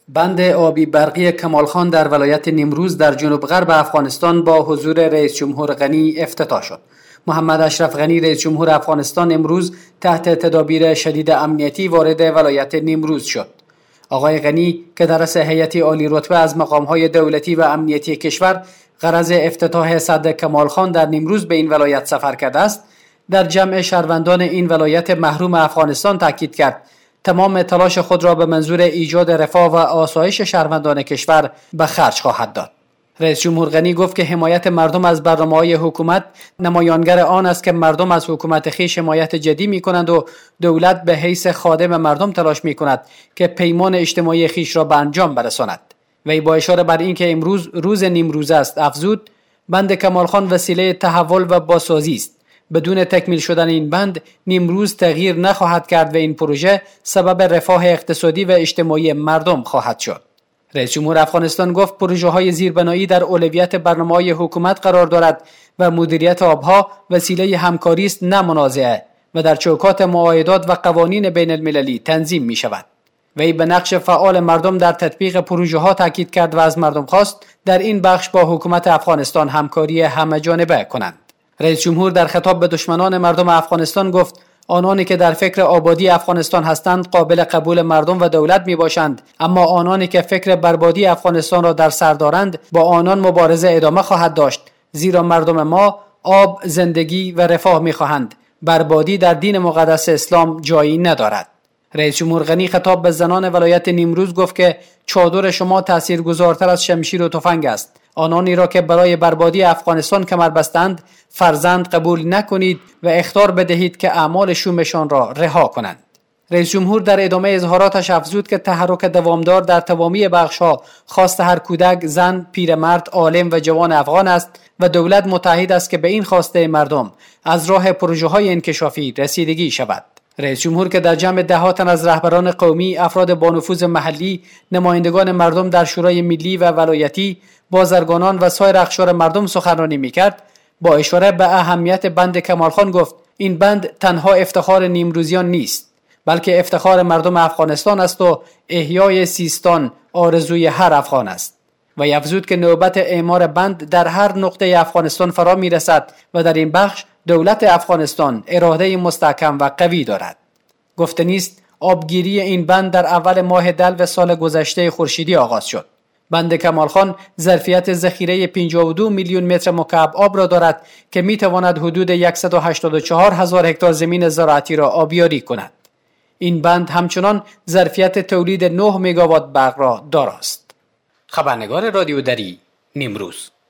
بند آبی برقی کمالخان در ولایت نیمروز در جنوب غرب افغانستان با حضور رئیس جمهور غنی افتتاح شد. محمد اشرف غنی رئیس جمهور افغانستان امروز تحت تدابیر شدید امنیتی وارد ولایت نیمروز شد. آقای غنی که در رأس هیئت عالی رتبه از مقام‌های دولتی و امنیتی کشور غرض افتتاح سد کمالخان در نیمروز به این ولایت سفر کرده است، در جمع شهروندان این ولایت محروم افغانستان تاکید کرد تمام تلاش خود را به منظور ایجاد رفاه و آسایش شهروندان کشور به خرج خواهد داد. رئیس جمهور غنی گفت که حمایت مردم از برنامه‌های حکومت نمایانگر آن است که مردم از حکومت خویش حمایت جدی می‌کنند و دولت به حیث خادم مردم تلاش می‌کند که پیمان اجتماعی خویش را به انجام برساند. وی با اشاره بر اینکه امروز روز نیمروز است افزود بند کمالخان وسیله تحول و بازسازی است. بدون تکمیل شدن این بند نیمروز تغییر نخواهد کرد و این پروژه سبب رفاه اقتصادی و اجتماعی مردم خواهد شد. رئیس جمهور افغانستان گفت پروژه‌های زیربنایی در اولویت برنامه‌های حکومت قرار دارد و مدیریت آبها وسیله همکاری است نه منازعه و در چوکات معاهدات و قوانین بین المللی تنظیم می شود. وی به نقش فعال مردم در تطبیق پروژه‌ها تاکید کرد و از مردم خواست در این بخش با حکومت افغانستان همکاری همه‌جانبه کنند. رئیس جمهور در خطاب به دشمنان مردم افغانستان گفت آنانی که در فکر آبادی افغانستان هستند قابل قبول مردم و دولت می باشند، اما آنانی که فکر بربادی افغانستان را در سر دارند با آنان مبارزه ادامه خواهد داشت، زیرا مردم ما آب، زندگی و رفاه می خواهند. بربادی در دین مقدس اسلام جایی ندارد. رئیس جمهور غنی خطاب به زنان ولایت نیمروز گفت که چادر شما تاثیرگذارتر از شمشیر و تفنگ است. آنانی را که برای بربادی افغانستان کمر بستند فرزند قبول نکنید و اخطار بدهید که اعمال شومشان را رها کنند. رئیس جمهور در ادامه اظهاراتش افزود که تحرک دوامدار در تمامی بخش‌ها خواست هر کودک، زن، پیرمرد، عالم و جوان افغان است و دولت متحد است که به این خواسته مردم از راه پروژه‌های انکشافی رسیدگی شود. رئیس جمهور که در جمع دهات از رهبران قومی، افراد با نفوذ محلی، نمایندگان مردم در شورای ملی و ولایتی، بازرگانان و سایر اقشار مردم سخنرانی می‌کرد، با اشاره به اهمیت بند کمالخان گفت این بند تنها افتخار نیمروزیان نیست، بلکه افتخار مردم افغانستان است و احیای سیستان آرزوی هر افغان است. و افزود که نوبت اعمار بند در هر نقطه افغانستان فرا می‌رسد و در این بخش دولت افغانستان اراده مستحکم و قوی دارد. گفتنی است آبگیری این بند در اول ماه دلو سال گذشته خورشیدی آغاز شد. بند کمالخان ظرفیت ذخیره 52 میلیون متر مکعب آب را دارد که میتواند حدود 184,000 هکتار زمین زراعتی را آبیاری کند. این بند همچنان ظرفیت تولید 9 مگاوات برق را دارد. خبرنگار رادیو دری، نیمروز.